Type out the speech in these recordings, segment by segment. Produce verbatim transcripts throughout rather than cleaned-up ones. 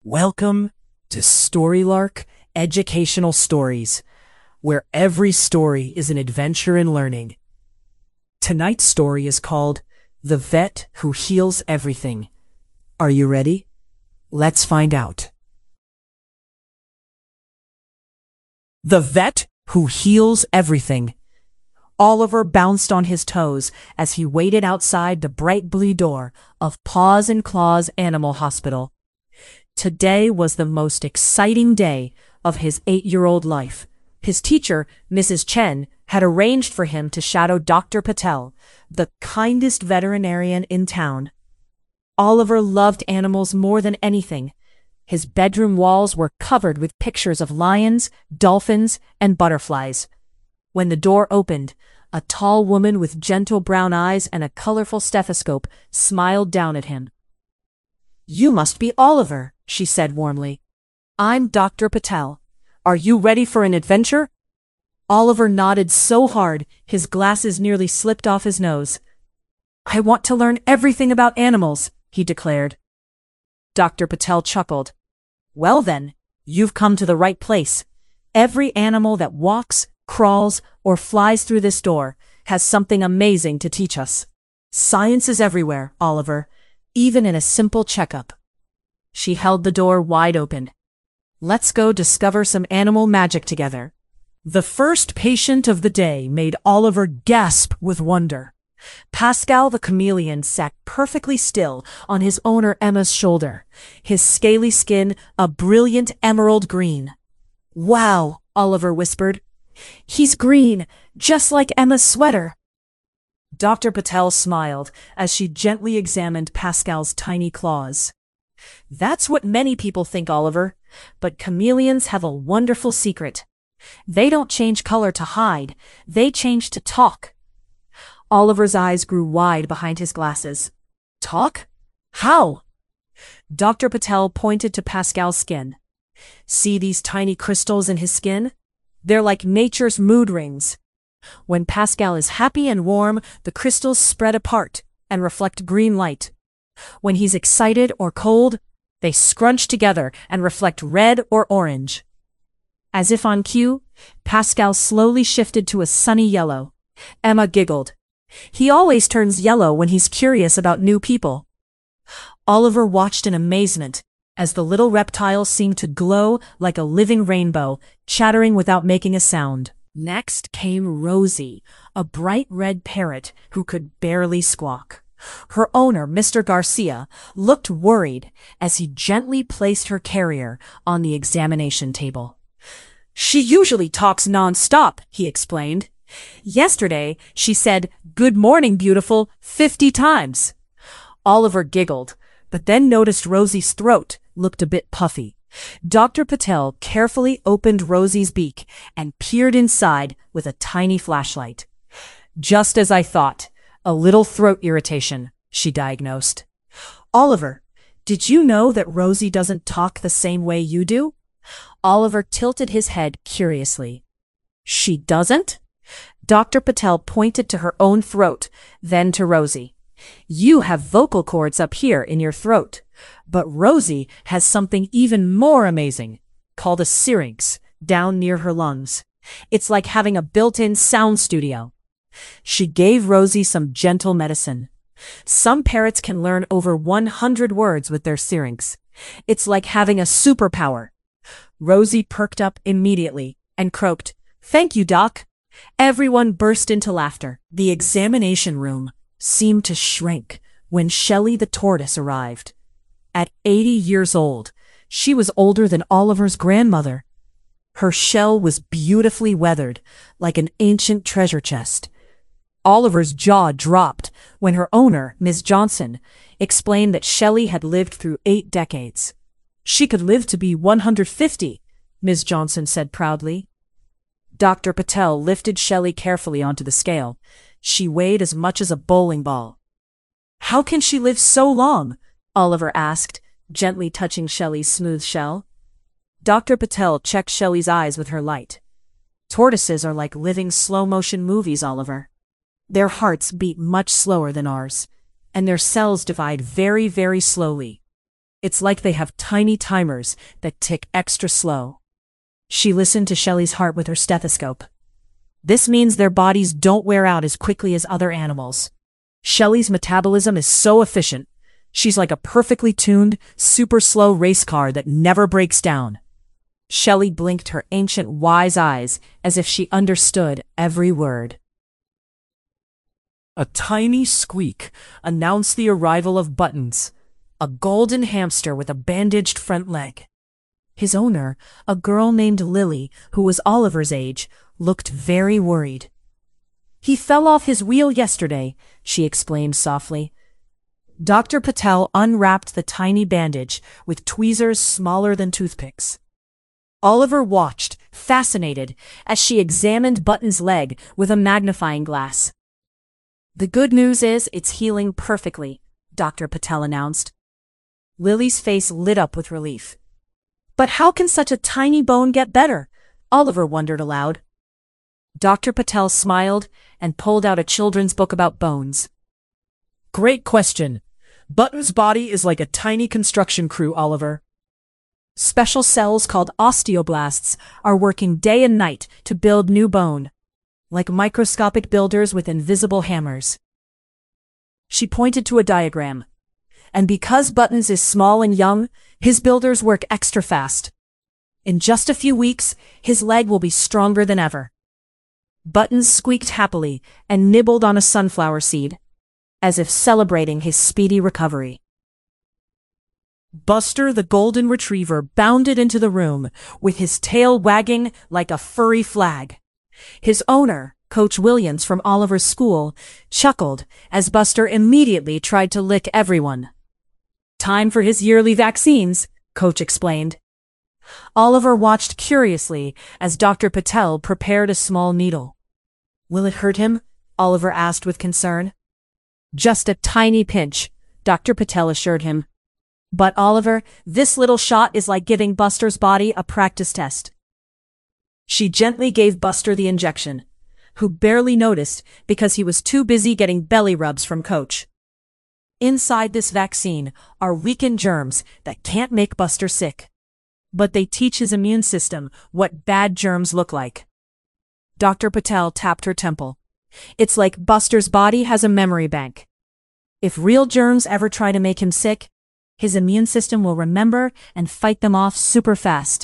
Welcome to Storylark Educational Stories, where every story is an adventure in learning. Tonight's story is called The Vet Who Heals Everything. Are you ready? Let's find out. The Vet Who Heals Everything. Oliver bounced on his toes as he waited outside the bright blue door of Paws and Claws Animal Hospital. Today was the most exciting day of his eight-year-old life. His teacher, Missus Chen, had arranged for him to shadow Doctor Patel, the kindest veterinarian in town. Oliver loved animals more than anything. His bedroom walls were covered with pictures of lions, dolphins, and butterflies. When the door opened, a tall woman with gentle brown eyes and a colorful stethoscope smiled down at him. "You must be Oliver," she said warmly. "I'm Doctor Patel. Are you ready for an adventure?" Oliver nodded so hard, his glasses nearly slipped off his nose. "I want to learn everything about animals," he declared. Doctor Patel chuckled. "Well then, you've come to the right place. Every animal that walks, crawls, or flies through this door has something amazing to teach us. Science is everywhere, Oliver, even in a simple checkup." She held the door wide open. "Let's go discover some animal magic together." The first patient of the day made Oliver gasp with wonder. Pascal the chameleon sat perfectly still on his owner Emma's shoulder, his scaly skin a brilliant emerald green. "Wow," Oliver whispered. "He's green, just like Emma's sweater." Doctor Patel smiled as she gently examined Pascal's tiny claws. "That's what many people think, Oliver, but chameleons have a wonderful secret. They don't change color to hide, they change to talk." Oliver's eyes grew wide behind his glasses. "Talk? How?" Doctor Patel pointed to Pascal's skin. "See these tiny crystals in his skin? They're like nature's mood rings. When Pascal is happy and warm, the crystals spread apart and reflect green light. When he's excited or cold, they scrunch together and reflect red or orange." As if on cue, Pascal slowly shifted to a sunny yellow. Emma giggled. "He always turns yellow when he's curious about new people." Oliver watched in amazement as the little reptile seemed to glow like a living rainbow, chattering without making a sound. Next came Rosie, a bright red parrot who could barely squawk. Her owner, Mister Garcia, looked worried as he gently placed her carrier on the examination table. "She usually talks non-stop," he explained. "Yesterday, she said, 'Good morning, beautiful,' fifty times." Oliver giggled, but then noticed Rosie's throat looked a bit puffy. Doctor Patel carefully opened Rosie's beak and peered inside with a tiny flashlight. "Just as I thought, a little throat irritation," she diagnosed. "Oliver, did you know that Rosie doesn't talk the same way you do?" Oliver tilted his head curiously. "She doesn't?" Doctor Patel pointed to her own throat, then to Rosie. "You have vocal cords up here in your throat, but Rosie has something even more amazing, called a syrinx, down near her lungs. It's like having a built-in sound studio." She gave Rosie some gentle medicine. "Some parrots can learn over one hundred words with their syrinx. It's like having a superpower." Rosie perked up immediately and croaked, "Thank you, Doc." Everyone burst into laughter. The examination room seemed to shrink when Shelley the tortoise arrived. At eighty years old, she was older than Oliver's grandmother. Her shell was beautifully weathered, like an ancient treasure chest. Oliver's jaw dropped when her owner, Miss Johnson, explained that Shelley had lived through eight decades. "She could live to be one hundred fifty, Miss Johnson said proudly. Doctor Patel lifted Shelley carefully onto the scale. She weighed as much as a bowling ball. "How can she live so long?" Oliver asked, gently touching Shelley's smooth shell. Doctor Patel checked Shelley's eyes with her light. "Tortoises are like living slow-motion movies, Oliver. Their hearts beat much slower than ours, and their cells divide very, very slowly. It's like they have tiny timers that tick extra slow. She listened to Shelley's heart with her stethoscope. This means their bodies don't wear out as quickly as other animals. Shelley's metabolism is so efficient. She's like a perfectly tuned, super slow race car that never breaks down. Shelley blinked her ancient wise eyes as if she understood every word. A tiny squeak announced the arrival of Buttons, a golden hamster with a bandaged front leg. His owner, a girl named Lily, who was Oliver's age, looked very worried. "He fell off his wheel yesterday," she explained softly. Doctor Patel unwrapped the tiny bandage with tweezers smaller than toothpicks. Oliver watched, fascinated, as she examined Button's leg with a magnifying glass. "The good news is it's healing perfectly," Doctor Patel announced. Lily's face lit up with relief. "But how can such a tiny bone get better?" Oliver wondered aloud. Doctor Patel smiled and pulled out a children's book about bones. "Great question. Button's body is like a tiny construction crew, Oliver. Special cells called osteoblasts are working day and night to build new bone, like microscopic builders with invisible hammers." She pointed to a diagram. "And because Buttons is small and young, his builders work extra fast. In just a few weeks, his leg will be stronger than ever." Buttons squeaked happily and nibbled on a sunflower seed, as if celebrating his speedy recovery. Buster the golden retriever bounded into the room, with his tail wagging like a furry flag. His owner, Coach Williams from Oliver's school, chuckled as Buster immediately tried to lick everyone. "Time for his yearly vaccines," Coach explained. Oliver watched curiously as Doctor Patel prepared a small needle. "Will it hurt him?" Oliver asked with concern. "Just a tiny pinch," Doctor Patel assured him. "But Oliver, this little shot is like giving Buster's body a practice test." She gently gave Buster the injection, who barely noticed because he was too busy getting belly rubs from Coach. Inside this vaccine are weakened germs that can't make Buster sick, but they teach his immune system what bad germs look like. Doctor Patel tapped her temple. "It's like Buster's body has a memory bank. If real germs ever try to make him sick, his immune system will remember and fight them off super fast."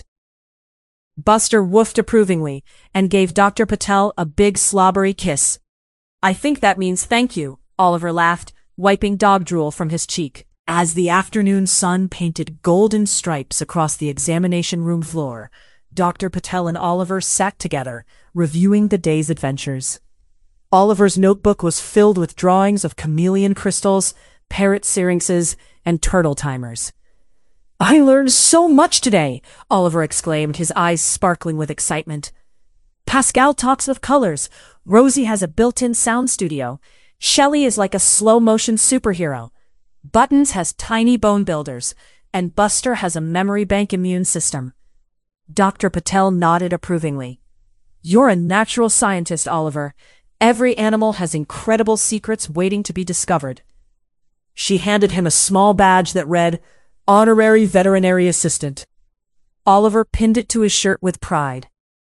Buster woofed approvingly and gave Doctor Patel a big slobbery kiss. "I think that means thank you," Oliver laughed, wiping dog drool from his cheek. As the afternoon sun painted golden stripes across the examination room floor, Doctor Patel and Oliver sat together, reviewing the day's adventures. Oliver's notebook was filled with drawings of chameleon crystals, parrot syrinxes, and turtle timers. "I learned so much today," Oliver exclaimed, his eyes sparkling with excitement. "Pascal talks of colors, Rosie has a built-in sound studio, Shelley is like a slow-motion superhero, Buttons has tiny bone builders, and Buster has a memory bank immune system." Doctor Patel nodded approvingly. "You're a natural scientist, Oliver. Every animal has incredible secrets waiting to be discovered." She handed him a small badge that read, "Honorary Veterinary Assistant." Oliver pinned it to his shirt with pride.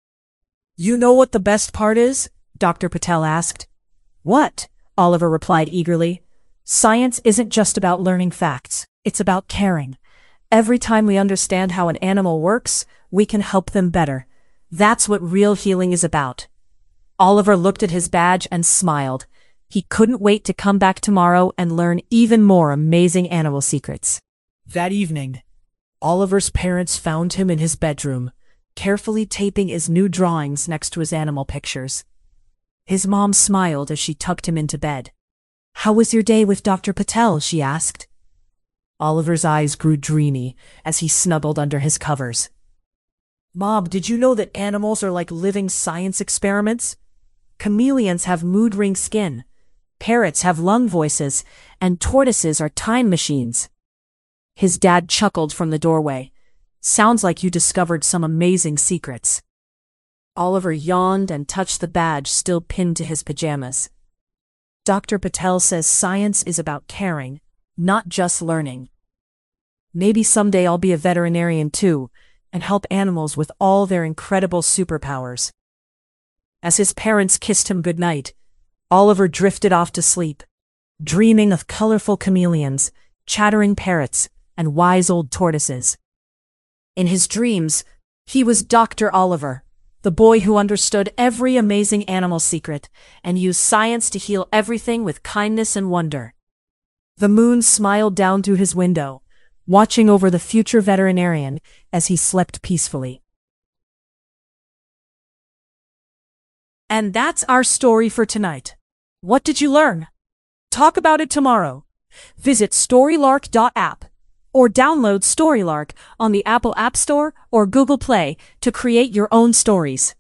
"You know what the best part is?" Doctor Patel asked. "What?" Oliver replied eagerly. "Science isn't just about learning facts. It's about caring. Every time we understand how an animal works, we can help them better. That's what real healing is about." Oliver looked at his badge and smiled. He couldn't wait to come back tomorrow and learn even more amazing animal secrets. That evening, Oliver's parents found him in his bedroom, carefully taping his new drawings next to his animal pictures. His mom smiled as she tucked him into bed. "How was your day with Doctor Patel?" she asked. Oliver's eyes grew dreamy as he snuggled under his covers. "Mom, did you know that animals are like living science experiments? Chameleons have mood ring skin, parrots have lung voices, and tortoises are time machines." His dad chuckled from the doorway. "Sounds like you discovered some amazing secrets." Oliver yawned and touched the badge still pinned to his pajamas. "Doctor Patel says science is about caring, not just learning." Maybe someday I'll be a veterinarian too, and help animals with all their incredible superpowers. As his parents kissed him goodnight, Oliver drifted off to sleep, dreaming of colorful chameleons, chattering parrots, and wise old tortoises. In his dreams, he was Doctor Oliver, the boy who understood every amazing animal secret and used science to heal everything with kindness and wonder. The moon smiled down through his window, watching over the future veterinarian as he slept peacefully. And that's our story for tonight. What did you learn? Talk about it tomorrow. Visit storylark dot app or download Storylark on the Apple App Store or Google Play to create your own stories.